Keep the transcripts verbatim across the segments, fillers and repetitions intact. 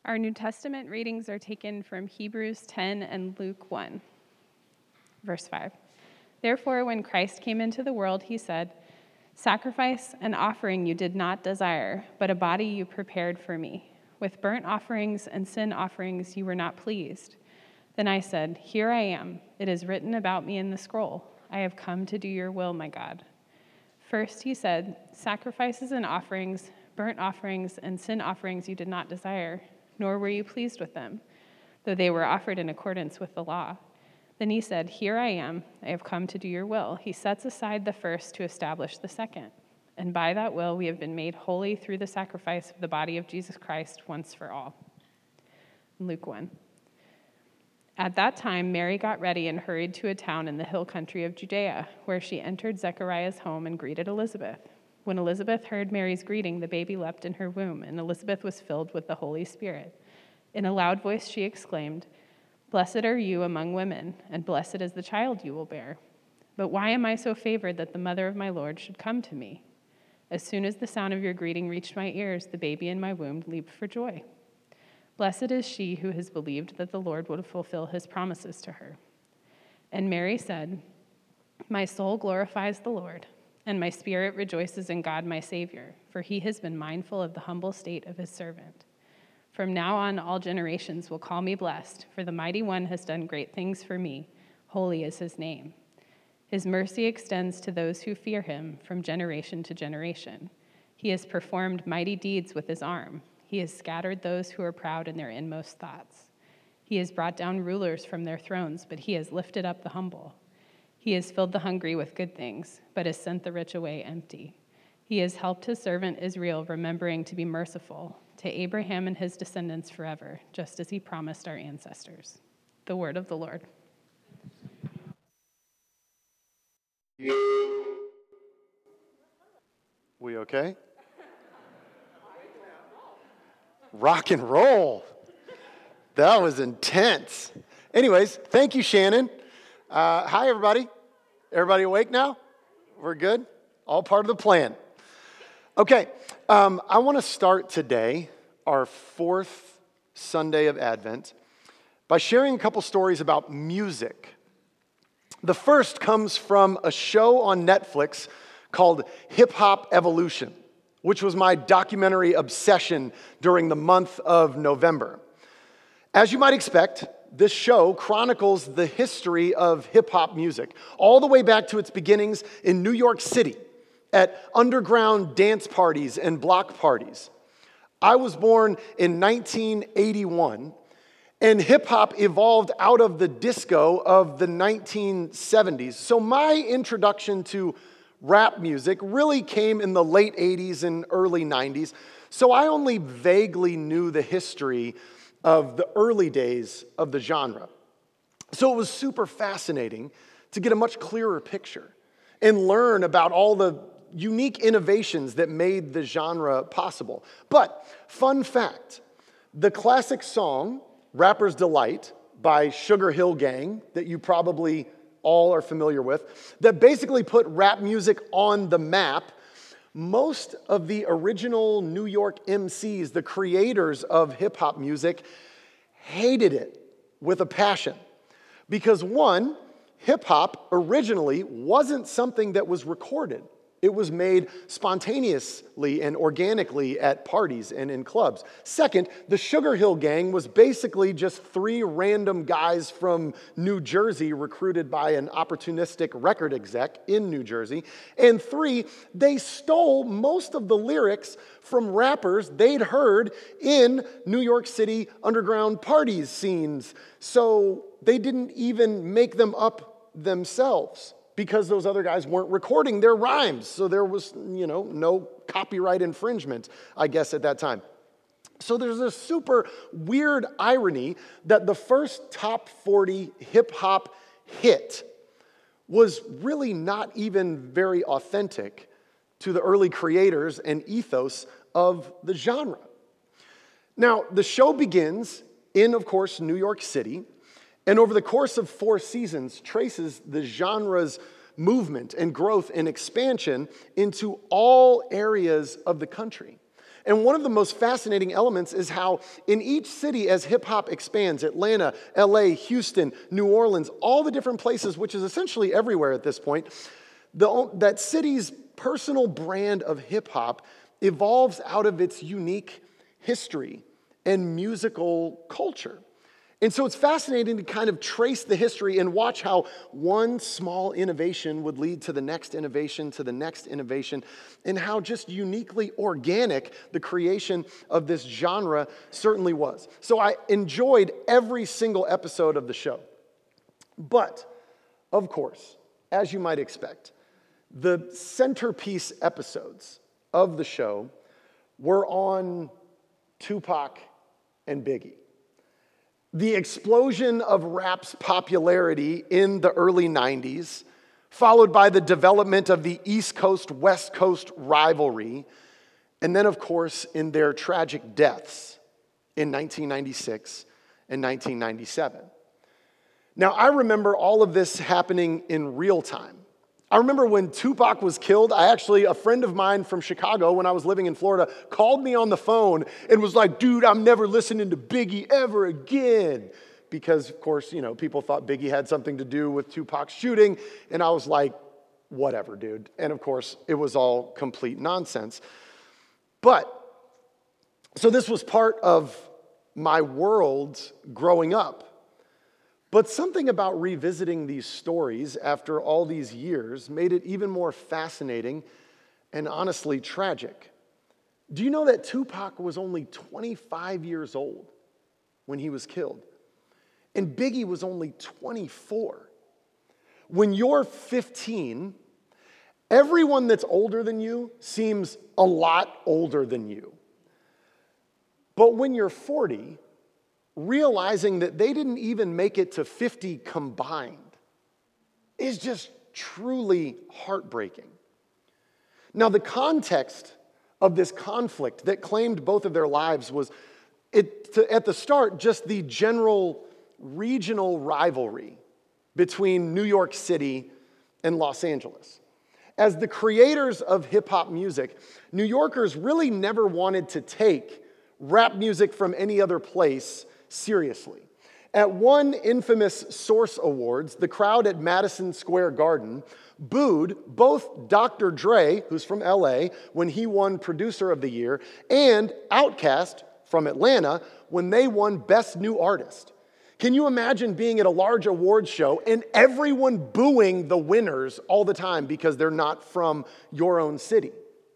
Our New Testament readings are taken from Hebrews ten and Luke one. Verse five. Therefore, when Christ came into the world, he said, "Sacrifice and offering you did not desire, but a body you prepared for me. With burnt offerings and sin offerings you were not pleased. Then I said, Here I am. It is written about me in the scroll. I have come to do your will, my God." First he said, "Sacrifices and offerings, burnt offerings and sin offerings you did not desire, nor were you pleased with them, though they were offered in accordance with the law." Then he said, "Here I am. I have come to do your will." He sets aside the first to establish the second. And by that will we have been made holy through the sacrifice of the body of Jesus Christ once for all. Luke one. At that time, Mary got ready and hurried to a town in the hill country of Judea, where she entered Zechariah's home and greeted Elizabeth. When Elizabeth heard Mary's greeting, the baby leapt in her womb, and Elizabeth was filled with the Holy Spirit. In a loud voice she exclaimed, "Blessed are you among women, and blessed is the child you will bear. But why am I so favored that the mother of my Lord should come to me? As soon as the sound of your greeting reached my ears, the baby in my womb leaped for joy. Blessed is she who has believed that the Lord would fulfill his promises to her." And Mary said, "My soul glorifies the Lord, and my spirit rejoices in God my Savior, for he has been mindful of the humble state of his servant. From now on all generations will call me blessed, for the Mighty One has done great things for me. Holy is his name. His mercy extends to those who fear him from generation to generation. He has performed mighty deeds with his arm. He has scattered those who are proud in their inmost thoughts. He has brought down rulers from their thrones, but he has lifted up the humble. He has filled the hungry with good things, but has sent the rich away empty. He has helped his servant Israel, remembering to be merciful to Abraham and his descendants forever, just as he promised our ancestors." The word of the Lord. We okay? Rock and roll. That was intense. Anyways, thank you, Shannon. Uh, hi, everybody. Everybody awake now? We're good? All part of the plan. Okay, um, I want to start today, our fourth Sunday of Advent, by sharing a couple stories about music. The first comes from a show on Netflix called Hip Hop Evolution, which was my documentary obsession during the month of November. As you might expect, this show chronicles the history of hip-hop music, all the way back to its beginnings in New York City, at underground dance parties and block parties. I was born in nineteen eighty-one, and hip-hop evolved out of the disco of the nineteen seventies. So my introduction to rap music really came in the late eighties and early nineties, so I only vaguely knew the history of the early days of the genre. So it was super fascinating to get a much clearer picture and learn about all the unique innovations that made the genre possible. But, fun fact, the classic song, Rapper's Delight, by Sugar Hill Gang, that you probably all are familiar with, that basically put rap music on the map, most of the original New York M Cs, the creators of hip-hop music, hated it with a passion. Because one, hip-hop originally wasn't something that was recorded. It was made spontaneously and organically at parties and in clubs. Second, the Sugar Hill Gang was basically just three random guys from New Jersey recruited by an opportunistic record exec in New Jersey. And three, they stole most of the lyrics from rappers they'd heard in New York City underground parties scenes. So they didn't even make them up themselves, because those other guys weren't recording their rhymes. So there was, you know, no copyright infringement, I guess, at that time. So there's a super weird irony that the first top forty hip-hop hit was really not even very authentic to the early creators and ethos of the genre. Now, the show begins in, of course, New York City, and over the course of four seasons, traces the genre's movement and growth and expansion into all areas of the country. And one of the most fascinating elements is how in each city as hip-hop expands, Atlanta, L A, Houston, New Orleans, all the different places, which is essentially everywhere at this point, the, that city's personal brand of hip-hop evolves out of its unique history and musical culture. And so it's fascinating to kind of trace the history and watch how one small innovation would lead to the next innovation, to the next innovation, and how just uniquely organic the creation of this genre certainly was. So I enjoyed every single episode of the show. But, of course, as you might expect, the centerpiece episodes of the show were on Tupac and Biggie. The explosion of rap's popularity in the early nineties, followed by the development of the East Coast, West Coast rivalry, and then, of course, in their tragic deaths in nineteen ninety-six and nineteen ninety-seven. Now, I remember all of this happening in real time. I remember when Tupac was killed, I actually, a friend of mine from Chicago when I was living in Florida, called me on the phone and was like, dude, I'm never listening to Biggie ever again. Because, of course, you know, people thought Biggie had something to do with Tupac's shooting. And I was like, whatever, dude. And, of course, it was all complete nonsense. But, so this was part of my world growing up. But something about revisiting these stories after all these years made it even more fascinating and honestly tragic. Do you know that Tupac was only twenty-five years old when he was killed? And Biggie was only twenty-four. When you're fifteen, everyone that's older than you seems a lot older than you. But when you're forty, realizing that they didn't even make it to fifty combined is just truly heartbreaking. Now, the context of this conflict that claimed both of their lives was, it, to, at the start, just the general regional rivalry between New York City and Los Angeles. As the creators of hip-hop music, New Yorkers really never wanted to take rap music from any other place seriously. At one infamous Source Awards, the crowd at Madison Square Garden booed both Doctor Dre, who's from L A, when he won Producer of the Year, and Outkast from Atlanta when they won Best New Artist. Can you imagine being at a large awards show and everyone booing the winners all the time because they're not from your own city?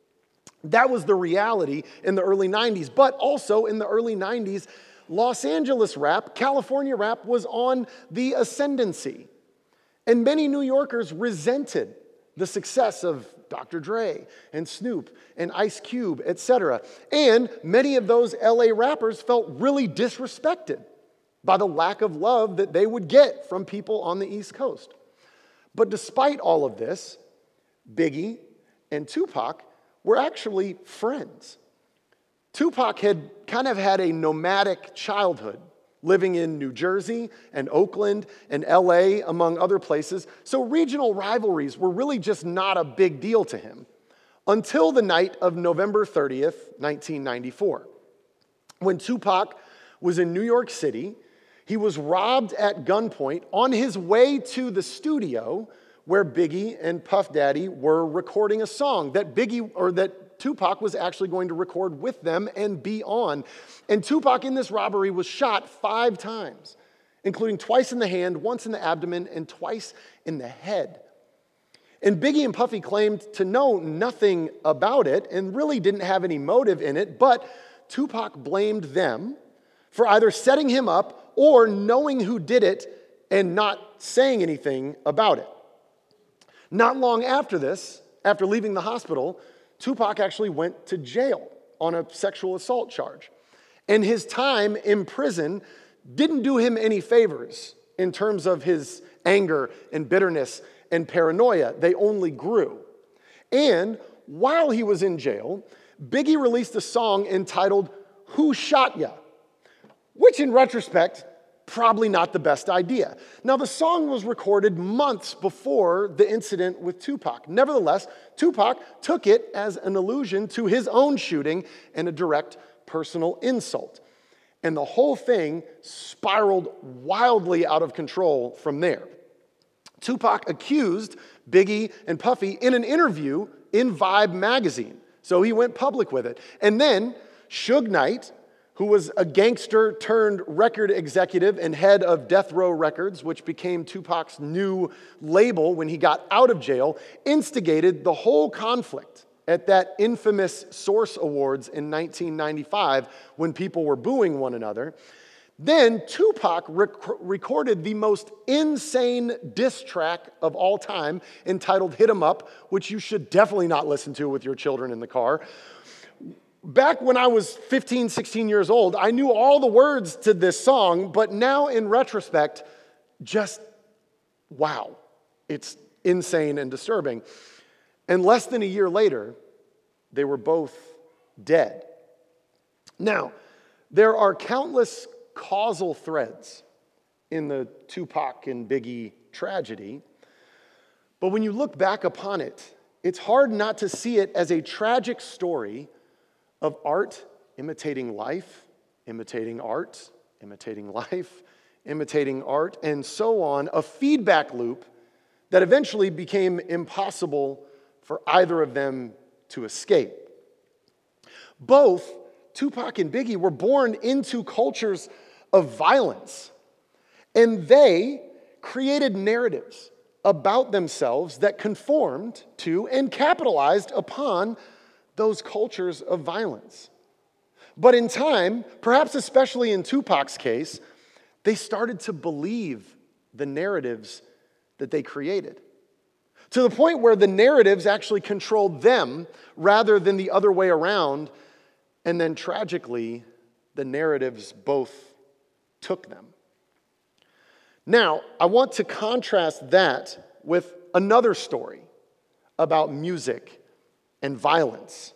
That was the reality in the early nineties, but also in the early nineties, Los Angeles rap, California rap was on the ascendancy. And many New Yorkers resented the success of Doctor Dre and Snoop and Ice Cube, et cetera. And many of those L A rappers felt really disrespected by the lack of love that they would get from people on the East Coast. But despite all of this, Biggie and Tupac were actually friends. Tupac had kind of had a nomadic childhood, living in New Jersey and Oakland and L A, among other places. So regional rivalries were really just not a big deal to him until the night of November thirtieth, nineteen ninety-four. When Tupac was in New York City, he was robbed at gunpoint on his way to the studio where Biggie and Puff Daddy were recording a song that Biggie, or that Tupac was actually going to record with them and be on. And Tupac in this robbery was shot five times, including twice in the hand, once in the abdomen, and twice in the head. And Biggie and Puffy claimed to know nothing about it and really didn't have any motive in it, but Tupac blamed them for either setting him up or knowing who did it and not saying anything about it. Not long after this, after leaving the hospital, Tupac actually went to jail on a sexual assault charge. And his time in prison didn't do him any favors in terms of his anger and bitterness and paranoia. They only grew. And while he was in jail, Biggie released a song entitled Who Shot Ya?, which in retrospect probably not the best idea. Now, the song was recorded months before the incident with Tupac. Nevertheless, Tupac took it as an allusion to his own shooting and a direct personal insult. And the whole thing spiraled wildly out of control from there. Tupac accused Biggie and Puffy in an interview in Vibe magazine. So he went public with it. And then Suge Knight, who was a gangster turned record executive and head of Death Row Records, which became Tupac's new label when he got out of jail, instigated the whole conflict at that infamous Source Awards in nineteen ninety-five when people were booing one another. Then Tupac rec- recorded the most insane diss track of all time entitled Hit 'Em Up, which you should definitely not listen to with your children in the car. Back when I was fifteen, sixteen years old, I knew all the words to this song, but now in retrospect, just wow, it's insane and disturbing. And less than a year later, they were both dead. Now, there are countless causal threads in the Tupac and Biggie tragedy, but when you look back upon it, it's hard not to see it as a tragic story of art imitating life, imitating art, imitating life, imitating art, and so on, a feedback loop that eventually became impossible for either of them to escape. Both Tupac and Biggie were born into cultures of violence, and they created narratives about themselves that conformed to and capitalized upon those cultures of violence. But in time, perhaps especially in Tupac's case, they started to believe the narratives that they created, to the point where the narratives actually controlled them rather than the other way around, and then tragically, the narratives both took them. Now, I want to contrast that with another story about music and violence.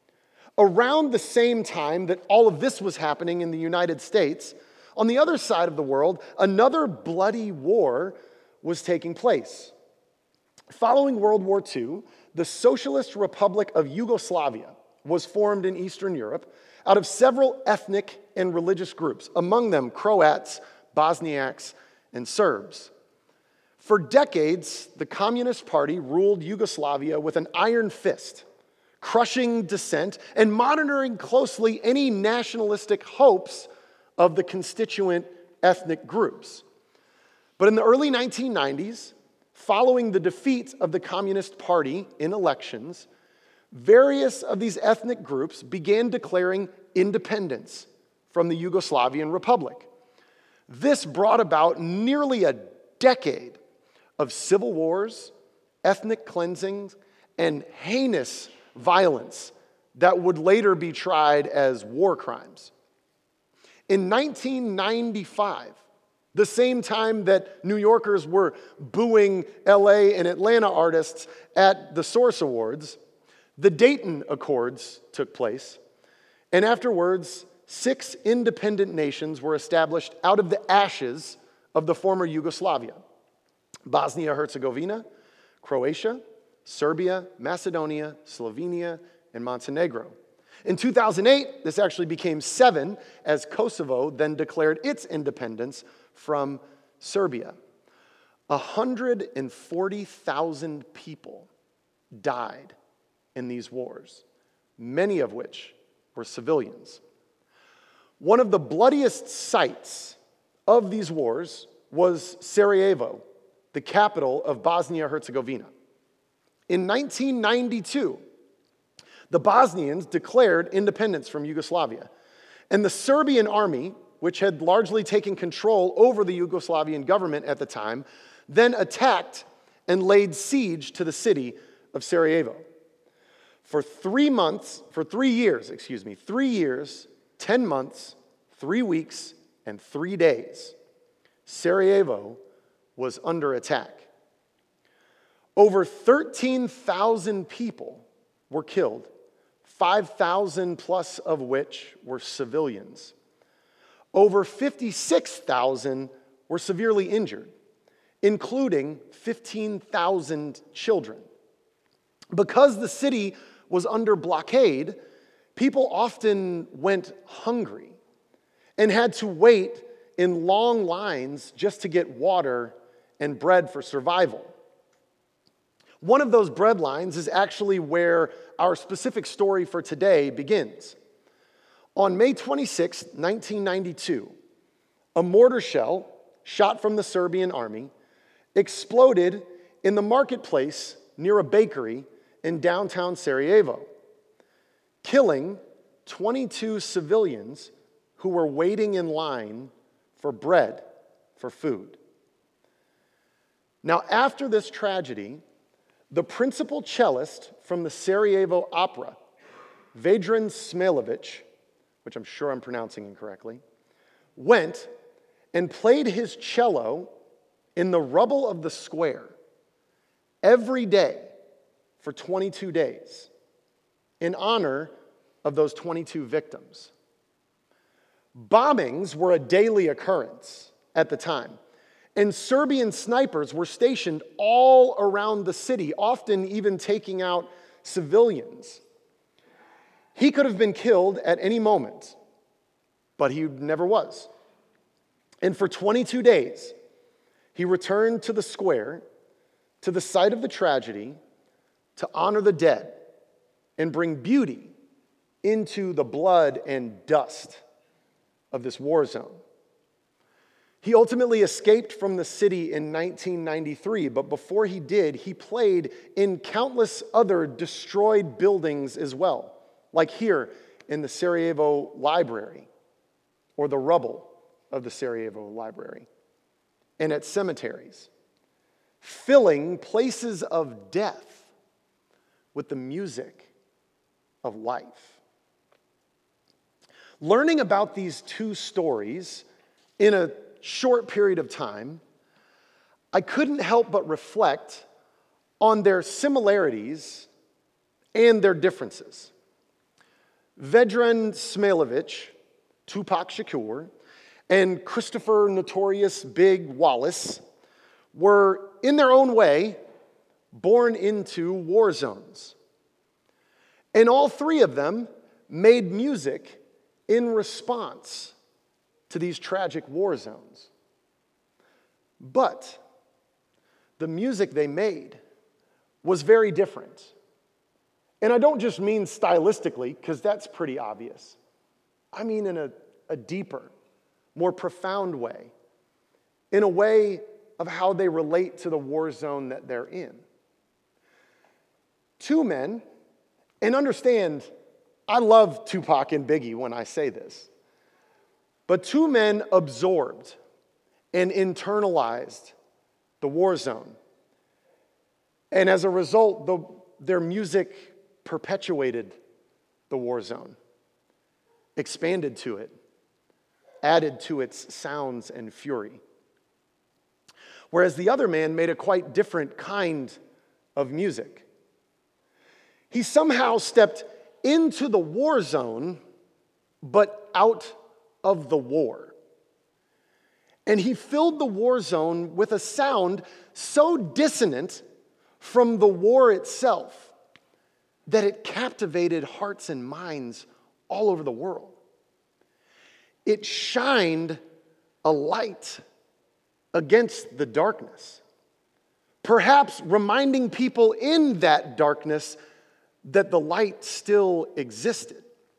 Around the same time that all of this was happening in the United States, on the other side of the world, another bloody war was taking place. Following World War Two, the Socialist Republic of Yugoslavia was formed in Eastern Europe out of several ethnic and religious groups, among them Croats, Bosniaks, and Serbs. For decades, the Communist Party ruled Yugoslavia with an iron fist, crushing dissent and monitoring closely any nationalistic hopes of the constituent ethnic groups. But in the early nineteen nineties, following the defeat of the Communist Party in elections, various of these ethnic groups began declaring independence from the Yugoslavian Republic. This brought about nearly a decade of civil wars, ethnic cleansings, and heinous violence that would later be tried as war crimes. In nineteen ninety-five, the same time that New Yorkers were booing L A and Atlanta artists at the Source Awards, the Dayton Accords took place, and afterwards, six independent nations were established out of the ashes of the former Yugoslavia: Bosnia-Herzegovina, Croatia, Serbia, Macedonia, Slovenia, and Montenegro. In two thousand eight, this actually became seven as Kosovo then declared its independence from Serbia. one hundred forty thousand people died in these wars, many of which were civilians. One of the bloodiest sites of these wars was Sarajevo, the capital of Bosnia-Herzegovina. In nineteen ninety-two, the Bosnians declared independence from Yugoslavia, and the Serbian army, which had largely taken control over the Yugoslavian government at the time, then attacked and laid siege to the city of Sarajevo. For three months, for three years, excuse me, three years, ten months, three weeks, and three days, Sarajevo was under attack. Over thirteen thousand people were killed, five thousand plus of which were civilians. over fifty-six thousand were severely injured, including fifteen thousand children. Because the city was under blockade, people often went hungry and had to wait in long lines just to get water and bread for survival. One of those bread lines is actually where our specific story for today begins. On May twenty-sixth, nineteen ninety-two, a mortar shell shot from the Serbian army exploded in the marketplace near a bakery in downtown Sarajevo, killing twenty-two civilians who were waiting in line for bread, for food. Now, after this tragedy, the principal cellist from the Sarajevo Opera, Vedran Smilovic, which I'm sure I'm pronouncing incorrectly, went and played his cello in the rubble of the square every day for twenty-two days in honor of those twenty-two victims. Bombings were a daily occurrence at the time, and Serbian snipers were stationed all around the city, often even taking out civilians. He could have been killed at any moment, but he never was. And for twenty-two days, he returned to the square, to the site of the tragedy, to honor the dead and bring beauty into the blood and dust of this war zone. He ultimately escaped from the city in nineteen ninety-three, but before he did, he played in countless other destroyed buildings as well, like here in the Sarajevo Library, or the rubble of the Sarajevo Library, and at cemeteries, filling places of death with the music of life. Learning about these two stories in a short period of time, I couldn't help but reflect on their similarities and their differences. Vedran Smilovic, Tupac Shakur, and Christopher Notorious Big Wallace were, in their own way, born into war zones. And all three of them made music in response to these tragic war zones. But the music they made was very different. And I don't just mean stylistically, because that's pretty obvious. I mean in a, a deeper, more profound way, in a way of how they relate to the war zone that they're in. Two men, and understand, I love Tupac and Biggie when I say this, but two men absorbed and internalized the war zone. And as a result, the, their music perpetuated the war zone, expanded to it, added to its sounds and fury. Whereas the other man made a quite different kind of music. He somehow stepped into the war zone, but out of the war. And he filled the war zone with a sound so dissonant from the war itself that it captivated hearts and minds all over the world. It shined a light against the darkness, perhaps reminding people in that darkness that the light still existed.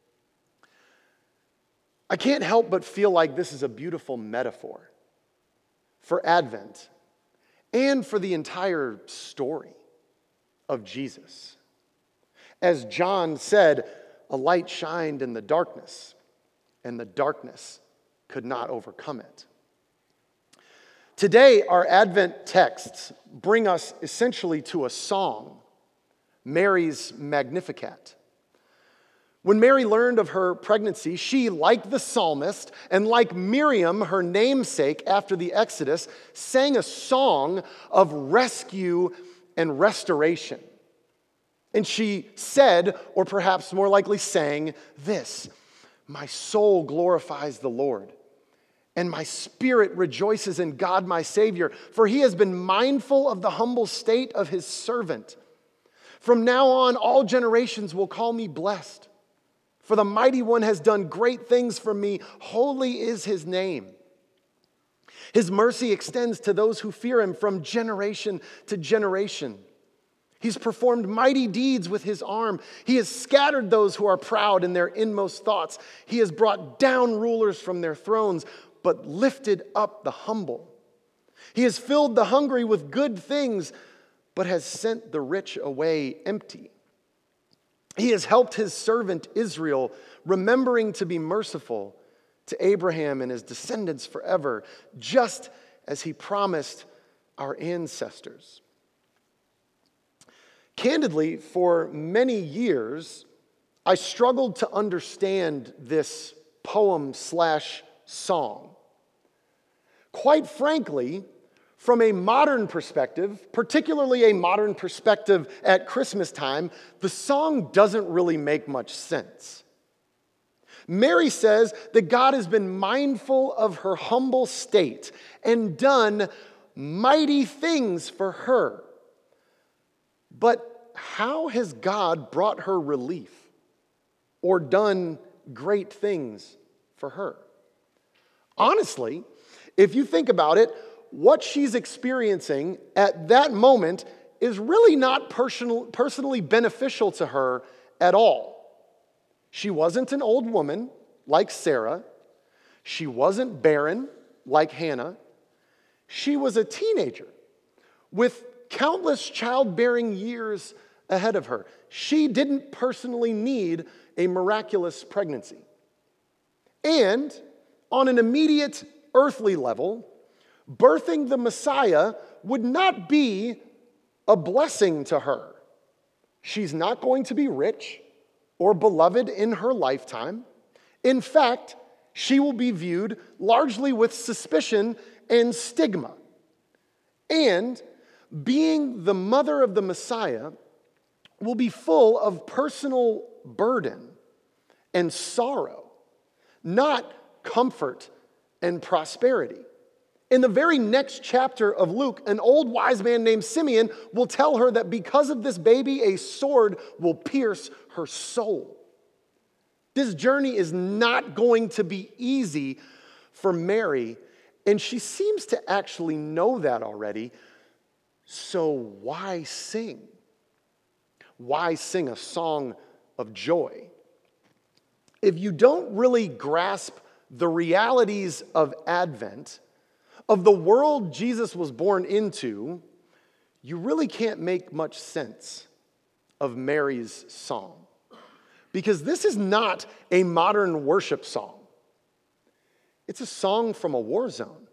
I can't help but feel like this is a beautiful metaphor for Advent and for the entire story of Jesus. As John said, a light shined in the darkness, and the darkness could not overcome it. Today, our Advent texts bring us essentially to a song, Mary's Magnificat. When Mary learned of her pregnancy, she, like the psalmist, and like Miriam, her namesake after the Exodus, sang a song of rescue and restoration. And she said, or perhaps more likely sang, this: "My soul glorifies the Lord, and my spirit rejoices in God my Savior, for he has been mindful of the humble state of his servant. From now on, all generations will call me blessed. For the Mighty One has done great things for me. Holy is his name. His mercy extends to those who fear him from generation to generation. He's performed mighty deeds with his arm. He has scattered those who are proud in their inmost thoughts. He has brought down rulers from their thrones, but lifted up the humble. He has filled the hungry with good things, but has sent the rich away empty. He has helped his servant Israel, remembering to be merciful to Abraham and his descendants forever, just as he promised our ancestors. Candidly, for many years, I struggled to understand this poem slash song. Quite frankly, from a modern perspective, particularly a modern perspective at Christmas time, the song doesn't really make much sense. Mary says that God has been mindful of her humble state and done mighty things for her. But how has God brought her relief or done great things for her? Honestly, if you think about it, what she's experiencing at that moment is really not personal, personally beneficial to her at all. She wasn't an old woman like Sarah. She wasn't barren like Hannah. She was a teenager with countless childbearing years ahead of her. She didn't personally need a miraculous pregnancy. And on an immediate earthly level, birthing the Messiah would not be a blessing to her. She's not going to be rich or beloved in her lifetime. In fact, she will be viewed largely with suspicion and stigma. And being the mother of the Messiah will be full of personal burden and sorrow, not comfort and prosperity. In the very next chapter of Luke, an old wise man named Simeon will tell her that because of this baby, a sword will pierce her soul. This journey is not going to be easy for Mary, and she seems to actually know that already. So why sing? Why sing a song of joy? If you don't really grasp the realities of Advent, of the world Jesus was born into, you really can't make much sense of Mary's song. Because this is not a modern worship song. It's a song from a war zone.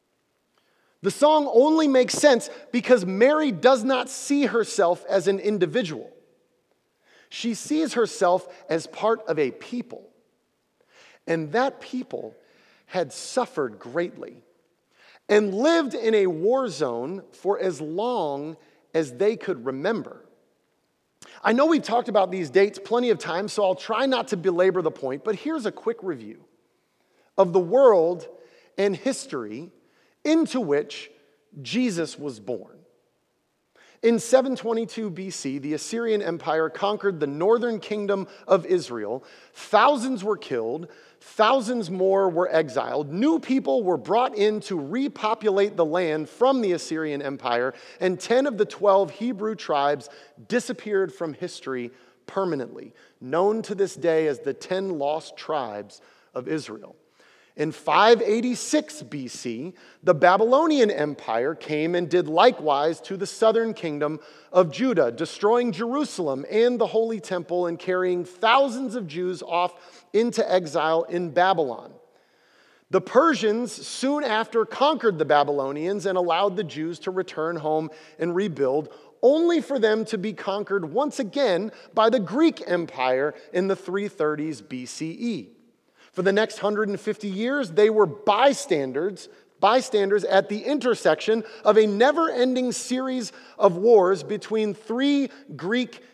The song only makes sense because Mary does not see herself as an individual. She sees herself as part of a people. And that people had suffered greatly and lived in a war zone for as long as they could remember. I know we've talked about these dates plenty of times, so I'll try not to belabor the point, but here's a quick review of the world and history into which Jesus was born. In seven twenty-two B C, the Assyrian Empire conquered the northern kingdom of Israel. Thousands were killed. Thousands more were exiled. New people were brought in to repopulate the land from the Assyrian Empire, and ten of the twelve Hebrew tribes disappeared from history permanently, known to this day as the ten lost tribes of Israel. In five eighty-six B C, the Babylonian Empire came and did likewise to the southern kingdom of Judah, destroying Jerusalem and the Holy Temple and carrying thousands of Jews off into exile in Babylon. The Persians soon after conquered the Babylonians and allowed the Jews to return home and rebuild, only for them to be conquered once again by the Greek Empire in the three thirties B C E. For the next one hundred fifty years, they were bystanders, bystanders at the intersection of a never-ending series of wars between three Greek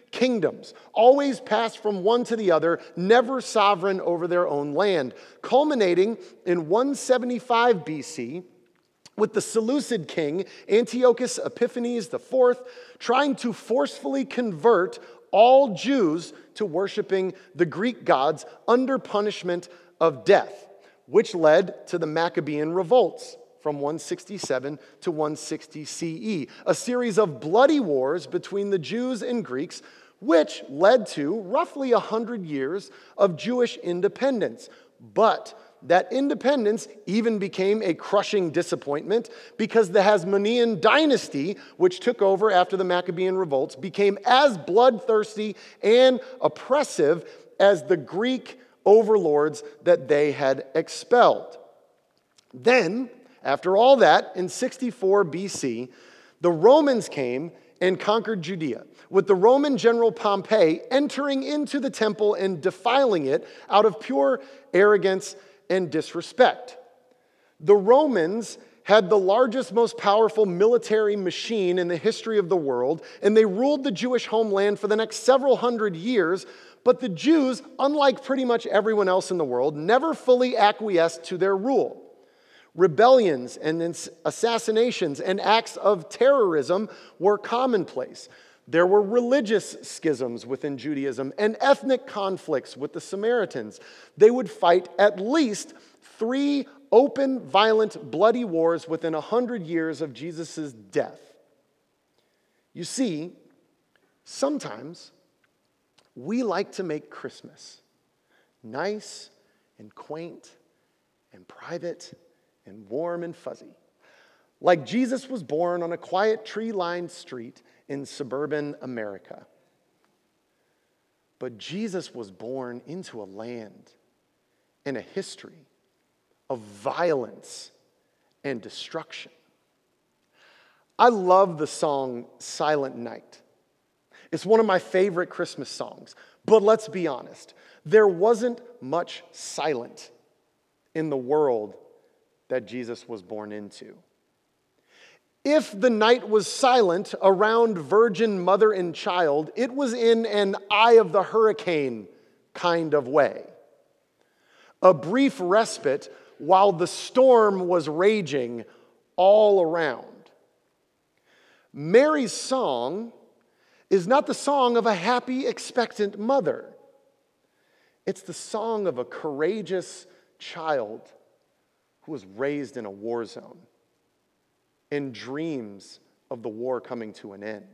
kingdoms, always passed from one to the other, never sovereign over their own land, culminating in one seventy-five B C with the Seleucid king, Antiochus Epiphanes the fourth, trying to forcefully convert all Jews to worshiping the Greek gods under punishment of death, which led to the Maccabean revolts from one sixty-seven to one sixty C E, a series of bloody wars between the Jews and Greeks, which led to roughly one hundred years of Jewish independence. But that independence even became a crushing disappointment because the Hasmonean dynasty, which took over after the Maccabean revolts, became as bloodthirsty and oppressive as the Greek overlords that they had expelled. Then, after all that, in sixty-four B C, the Romans came and conquered Judea, with the Roman general Pompey entering into the temple and defiling it out of pure arrogance and disrespect. The Romans had the largest, most powerful military machine in the history of the world, and they ruled the Jewish homeland for the next several hundred years, but the Jews, unlike pretty much everyone else in the world, never fully acquiesced to their rule. Rebellions and assassinations and acts of terrorism were commonplace. There were religious schisms within Judaism and ethnic conflicts with the Samaritans. They would fight at least three open, violent, bloody wars within a hundred years of Jesus' death. You see, sometimes we like to make Christmas nice and quaint and private and warm and fuzzy, like Jesus was born on a quiet tree-lined street in suburban America. But Jesus was born into a land and a history of violence and destruction. I love the song Silent Night. It's one of my favorite Christmas songs. But let's be honest, there wasn't much silent in the world that Jesus was born into. If the night was silent around virgin mother and child, it was in an eye of the hurricane kind of way. A brief respite while the storm was raging all around. Mary's song is not the song of a happy, expectant mother. It's the song of a courageous child who was raised in a war zone and dreams of the war coming to an end.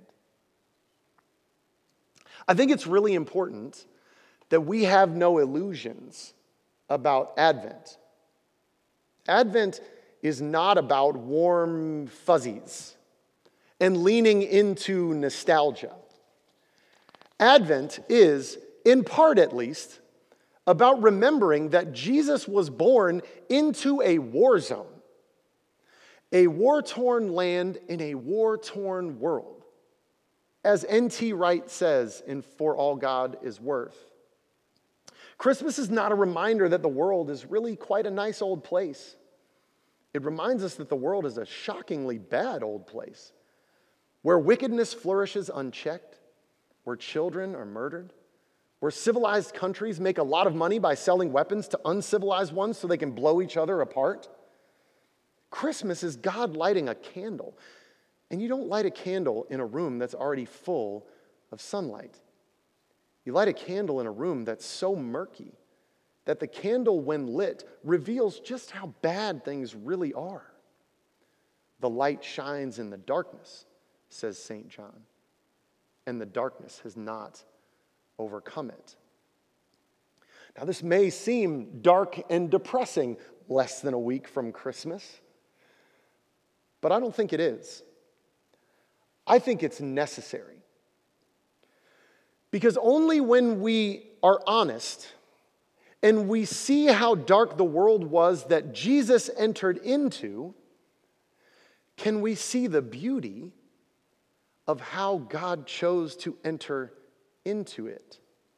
I think it's really important that we have no illusions about Advent. Advent is not about warm fuzzies and leaning into nostalgia. Advent is, in part at least, about remembering that Jesus was born into a war zone, a war-torn land in a war-torn world, as N T Wright says in For All God Is Worth. Christmas is not a reminder that the world is really quite a nice old place. It reminds us that the world is a shockingly bad old place, where wickedness flourishes unchecked, where children are murdered, where civilized countries make a lot of money by selling weapons to uncivilized ones so they can blow each other apart. Christmas is God lighting a candle. And you don't light a candle in a room that's already full of sunlight. You light a candle in a room that's so murky that the candle, when lit, reveals just how bad things really are. The light shines in the darkness, says Saint John, and the darkness has not overcome it. Now, this may seem dark and depressing less than a week from Christmas, but I don't think it is. I think it's necessary. Because only when we are honest and we see how dark the world was that Jesus entered into, can we see the beauty of how God chose to enter into it.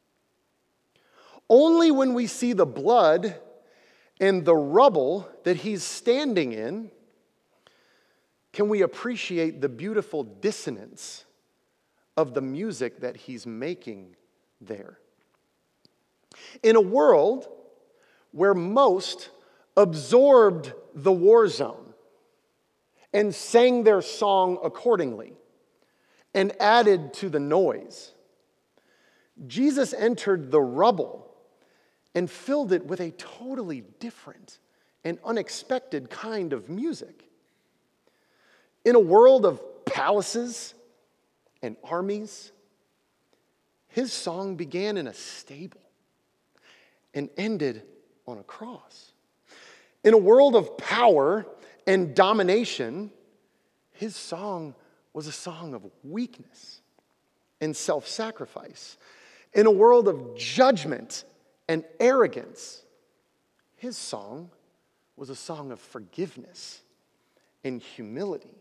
Only when we see the blood and the rubble that he's standing in can we appreciate the beautiful dissonance of the music that he's making there. In a world where most absorbed the war zone and sang their song accordingly and added to the noise, Jesus entered the rubble and filled it with a totally different and unexpected kind of music. In a world of palaces and armies, his song began in a stable and ended on a cross. In a world of power and domination, his song was a song of weakness and self-sacrifice. In a world of judgment and arrogance, his song was a song of forgiveness and humility.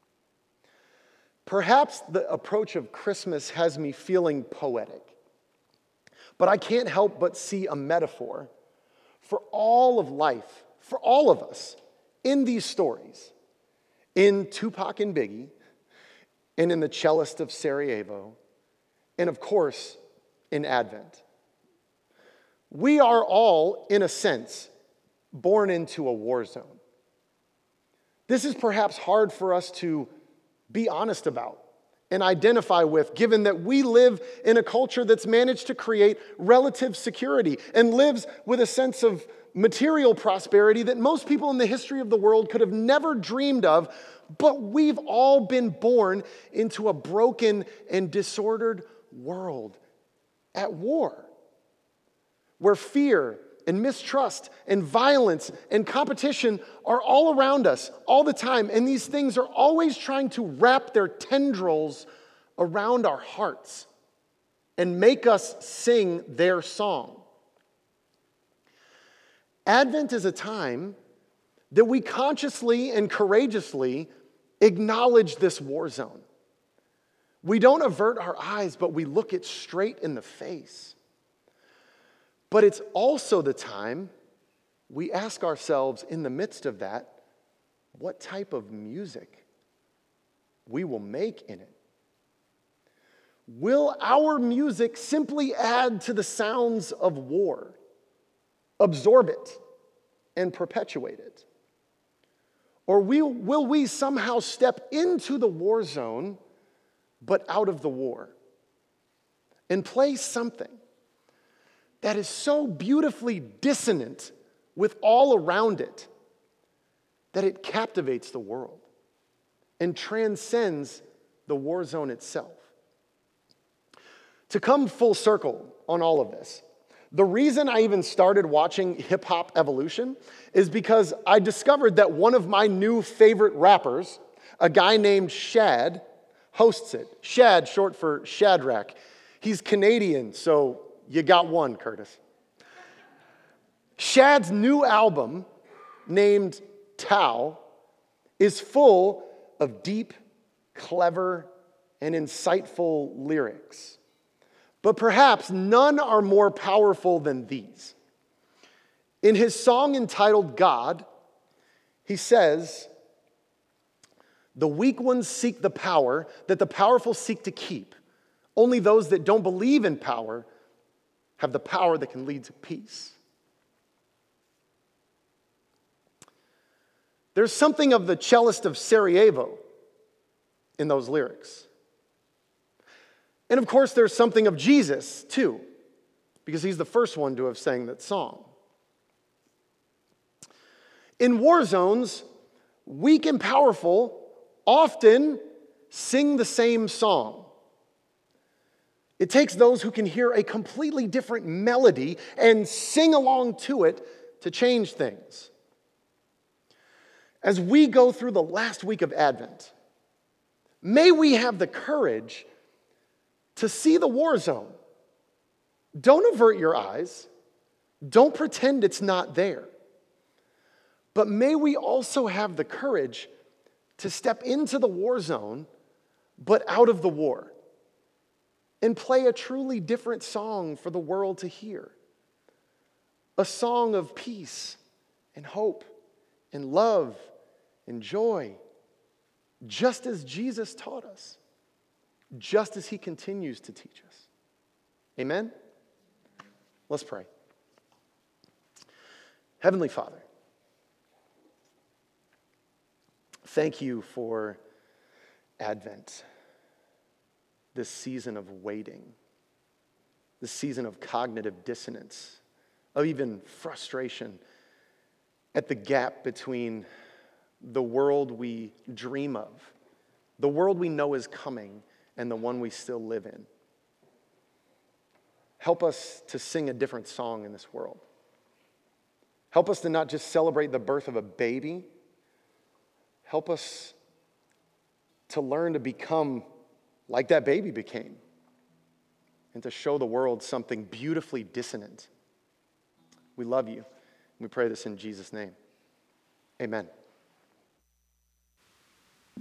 Perhaps the approach of Christmas has me feeling poetic, but I can't help but see a metaphor for all of life, for all of us, in these stories, in Tupac and Biggie, and in the cellist of Sarajevo, and of course, in Advent. We are all, in a sense, born into a war zone. This is perhaps hard for us to be honest about and identify with, given that we live in a culture that's managed to create relative security and lives with a sense of material prosperity that most people in the history of the world could have never dreamed of, but we've all been born into a broken and disordered world at war, where fear and mistrust and violence and competition are all around us all the time, and these things are always trying to wrap their tendrils around our hearts and make us sing their song. Advent is a time that we consciously and courageously acknowledge this war zone. We don't avert our eyes, but we look it straight in the face. But it's also the time we ask ourselves in the midst of that, what type of music we will make in it. Will our music simply add to the sounds of war, absorb it, and perpetuate it? Or will, will we somehow step into the war zone, but out of the war, and play something that is so beautifully dissonant with all around it that it captivates the world and transcends the war zone itself? To come full circle on all of this, the reason I even started watching Hip Hop Evolution is because I discovered that one of my new favorite rappers, a guy named Shad, hosts it. Shad, short for Shadrach. He's Canadian, so you got one, Curtis. Shad's new album, named Tao, is full of deep, clever, and insightful lyrics. But perhaps none are more powerful than these. In his song entitled God, he says, "The weak ones seek the power that the powerful seek to keep. Only those that don't believe in power have the power that can lead to peace." There's something of the cellist of Sarajevo in those lyrics. And of course, there's something of Jesus, too, because he's the first one to have sang that song. In war zones, weak and powerful often sing the same song. It takes those who can hear a completely different melody and sing along to it to change things. As we go through the last week of Advent, may we have the courage to see the war zone. Don't avert your eyes. Don't pretend it's not there. But may we also have the courage to step into the war zone, but out of the war, and play a truly different song for the world to hear. A song of peace and hope and love and joy, just as Jesus taught us. just as he continues to teach us. Amen? Let's pray. Heavenly Father, thank you for Advent, this season of waiting, this season of cognitive dissonance, of even frustration at the gap between the world we dream of, the world we know is coming, and the one we still live in. Help us to sing a different song in this world. Help us to not just celebrate the birth of a baby. Help us to learn to become like that baby became and to show the world something beautifully dissonant. We love you. We pray this in Jesus' name. Amen.